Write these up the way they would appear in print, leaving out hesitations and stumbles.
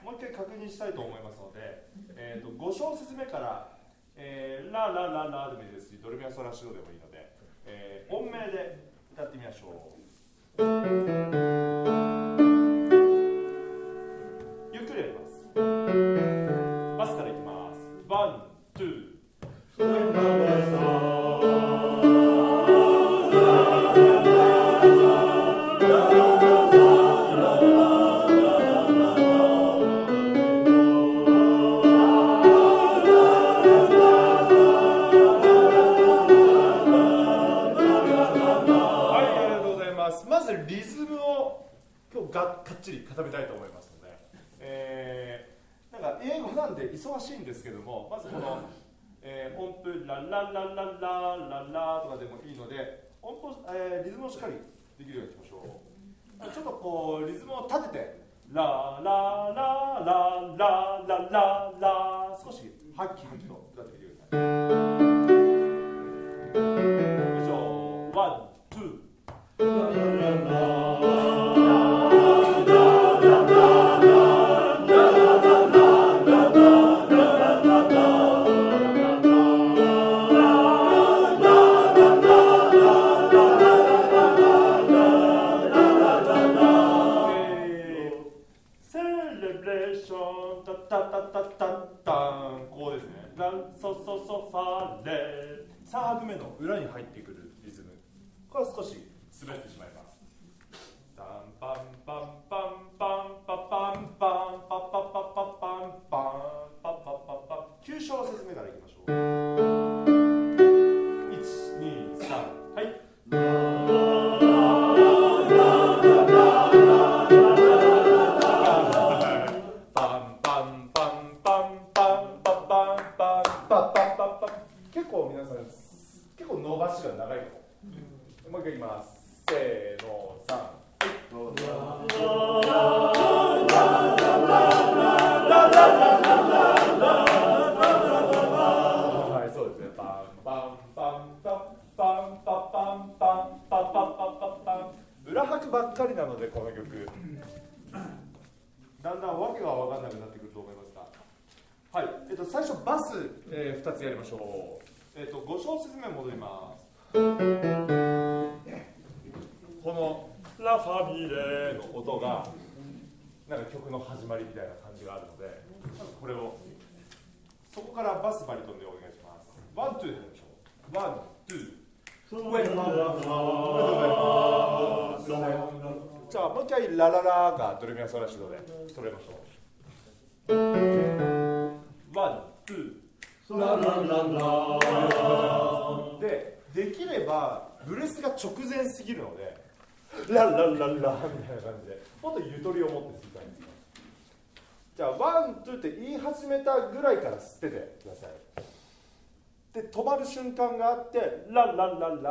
もう一回確認したいと思いますので、5小節目から、ララララでもいいですし、ドレミファソラシドでもいいので、音名で歌ってみましょう。ゆっくりやります。バスからいきます。ワン、ツー。まずリズムを今日かっちり固めたいと思いますので、なんか英語なんで忙しいんですけども、まずこの、音符ラララララララとかでもいいので、リズムをしっかりできるようにしましょう。ちょっとこうリズムを立ててララララララララ、少しハキハキと歌っていけるようになります。以上、ワン、ツー。こうですね。ランソソソファレ。3拍目の裏に入ってくるリズム。これは少し滑ってしまいます。タンパンパンパンパンパパンパンパパパパパンパンパパパパ9小節目からいきましょう。1、2、3、はい。結構皆さん結構伸ばしが長いの。もう一回いきます。せーの、3、はい、そうですね。パンパンパンパンパンパパンパンパパパパパン。裏拍ばっかりなのでこの曲、だんだんわけが分かんなくなってくると思いますが、はい、最初バス、2つやりましょう。5小節目戻ります。このラファミレの音がなんか曲の始まりみたいな感じがあるので、まずこれをそこからバスバリトンでお願いします。ワン、ツーでやりましょう。ワン、ツー。じゃあもう一回ラララがドレミファソラシドで揃えましょう。ワン、ツー。できればブレスが直前すぎるのでララララみたいな感じでもっとゆとりを持って吸いたいんですね。じゃあワン、ツーって言い始めたぐらいから吸っててください。で止まる瞬間があってララララみたい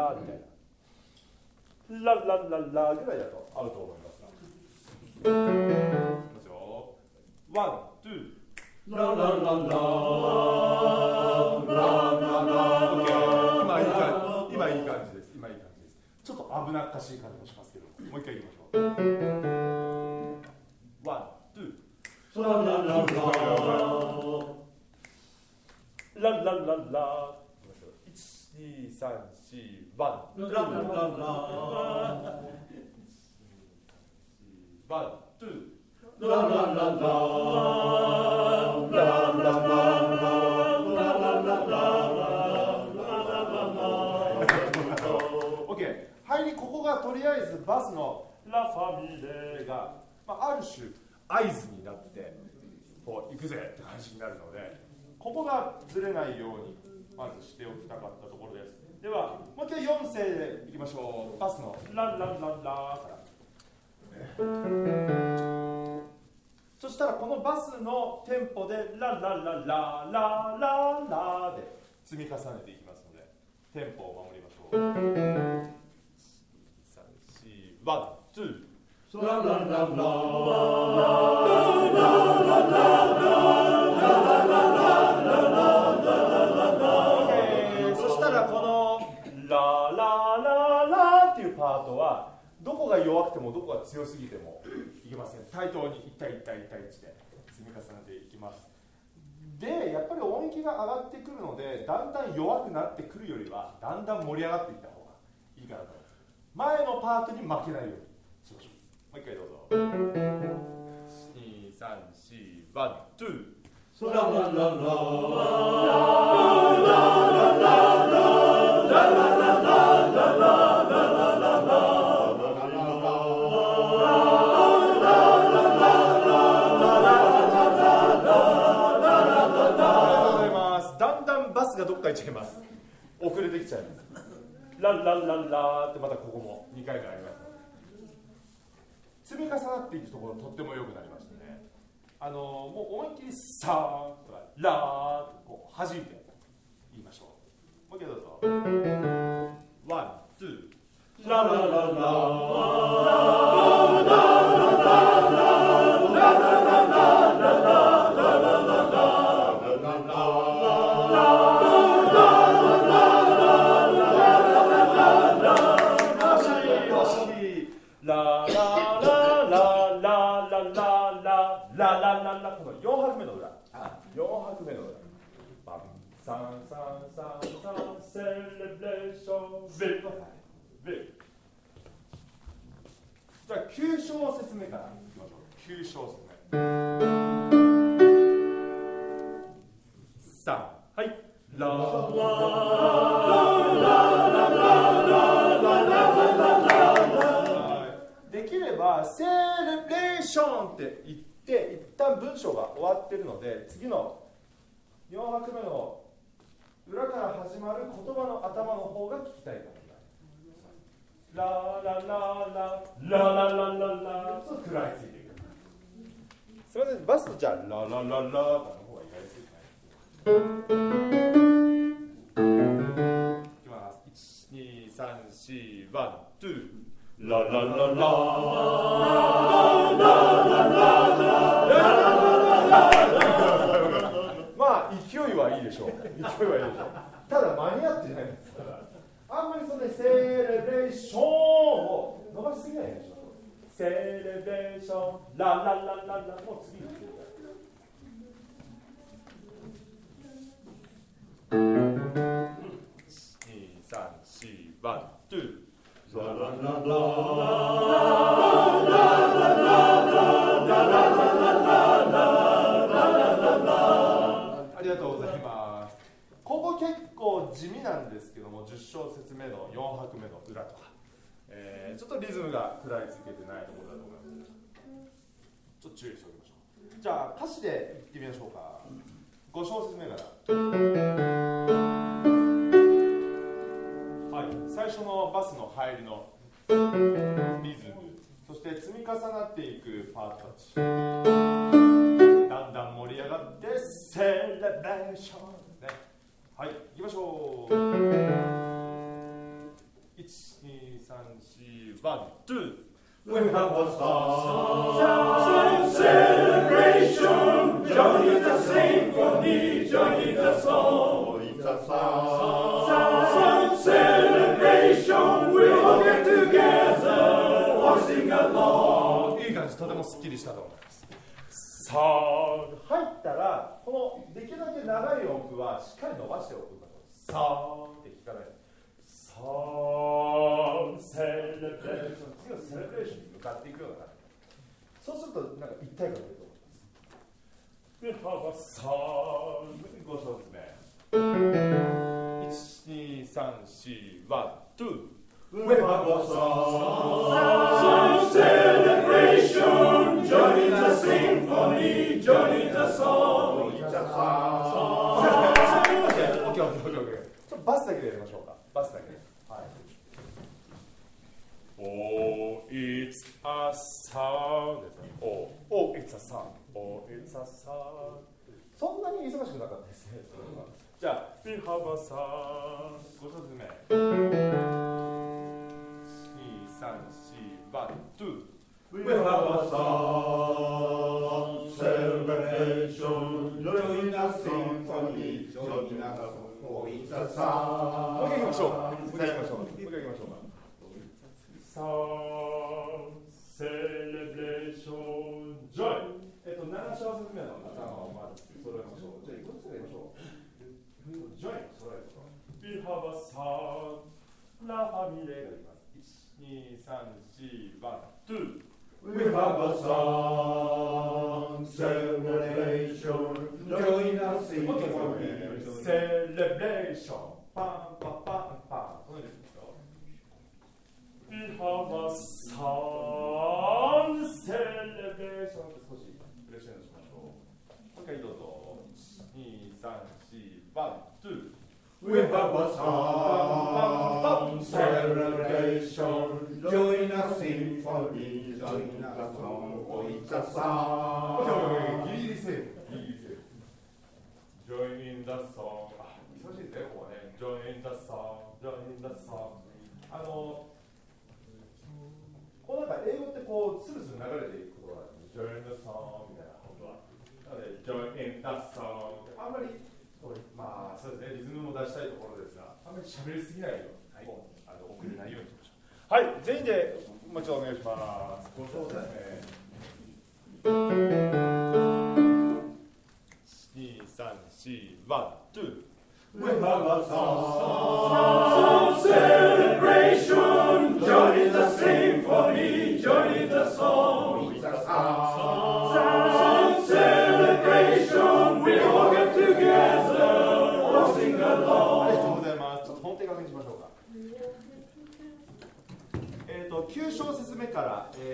なララララぐらいだと合うと思いますが、いきますよ。ワン、ツー。ラララララララ今いい感じです。今いい感じです。ちょっと危なっかしい感じもしますけど、もう一回いきましょう。ワン、ツー。ララララララララ。1、2、3、4、ワン。ララララワン、ツー。ララララ入り、ここがとりあえずバスのラファミレが、ある種合図になってこう行くぜって感じになるので、ここがずれないようにまずしておきたかったところです。ではもう一回4声でいきましょう。バスのララララから、そしたらこのバスのテンポでラララララララで積み重ねていきますので、テンポを守りましょう。ワン、ツー。ララララララララそしたらこのララララっていうパートはどこが弱くてもどこが強すぎてもいけません。対等に1対1対1対1で積積み重ねていきます。でやっぱり音域が上がってくるので、だんだん弱くなってくるよりはだんだん盛り上がっていった方がいいかなと思います。前のパートに負けないようにしましょう。もう一回どうぞ。2、3、4、ワン、ツー。ララララララララララがどっか行っちゃいます。遅れてきちゃいます。ランランランラーってまたここも2回目ありますので、積み重なっていくところとっても良くなりましたね。もう思いっきりサーとかラーとこう弾いて言いましょう。もう一回どうぞ。ワン、ツー。ララララララララララこの4拍目の裏、4拍目の裏、バンサンサンサンサンセレブレーションビル。じゃあ9小節目からいきましょう。9小節目。3、はい。ラララできればセレブレーションって言って一旦文章が終わってるので、次の4拍目の裏から始まる言葉の頭の方が聞きたいかもしれない。ララララララララララと食らいついていく。すみません、バスとじゃあララララの方がやりやすいですね。いきます。1、2、3、4、ワン、ツー。ラララララララまあ勢いはいいでしょう。勢いはいいでしょう。ただ間に合ってないんですから。あんまりそれセレブレーションを伸ばしすぎないでしょ。セレブレーションラララララもう次に。1、2、3、4、ワン、ツー。ラララララありがとうございます。ここ結構地味なんですけども、10小節目の4拍目の裏とか、ちょっとリズムが食らいつけてないところだと思います。ちょっと注意しておきましょう。じゃあ歌詞でいってみましょうか。5小節目から。はい、最初のバスの入りのリズム、そして積み重なっていくパートたち、だんだん盛り上がってセレブレーションね。はい、行きましょう。1、2、3、4、ワン、ツー。We have a song, celebration, join in the symphony, join in the song. It's a song, celebration, we all get together, all sing along. いい感じ、とてもスッキリしたと思います。さあ、入ったら、このできるだけ長い音符はしっかり伸ばしておくことです。さあって聞かない。さあ、セレブレーション、次のセレブレーションに向かっていくような感じ。そうするとなんか一体感が出ると思います。で、ハバサー5小節目。1、2、3、4、ワン、ツー。We have a song, celebration, join in the symphony, join in the song. It's a song. OK。ちょっとバスだけでやりましょうか。バスだけ。はい。Oh, it's a song ですね。Oh, it's a song. Oh, it's a song. そんなに忙しくなかったですね。じゃあ、We have a song 5小節目。2、3、4、ワン、ツー。We have a song, celebration, join in the symphony, join in the song. Oh, it's a song. もう一回行きましょう。もう一回行きましょう。Song, celebration, joy. 7小節目の頭をまず揃えましょう。じゃあ一つやりましょう。ジョイン揃えると。We have a song, La Famille がいきます。1、2、3、4、1、2。 We have a song, celebration, join us in celebration, パンパンパンパン。このようにですよ。We have a song, celebration って少しプレッシャーしましょう。もう一回どうぞ。1、2、3、4、1、2。 We have a song, celebration, join us in symphony, join us song, oh it's a song. ギリギリセーフ。ギリギリセーフ。Join in the song。あ、忙しいですね、ここはね。Join in the song, join in the song。こうなんか英語ってこうスルスル流れていくことがある。Join in the song みたいな本当は。なので Join in the song。あんまりまあそうですね、リズムも出したいところですが、あんまり喋りすぎないように、遅れないようにしましょう。はい、全員でもう一度お願いします。ご唱ですね。2、3、4、1、2。 We have a song, celebration, join in the symphony, join in the song, it's a song, celebration, we all get together, all sing along. ありがとうございます。ちょっと本手確認しましょうか。9小節目から、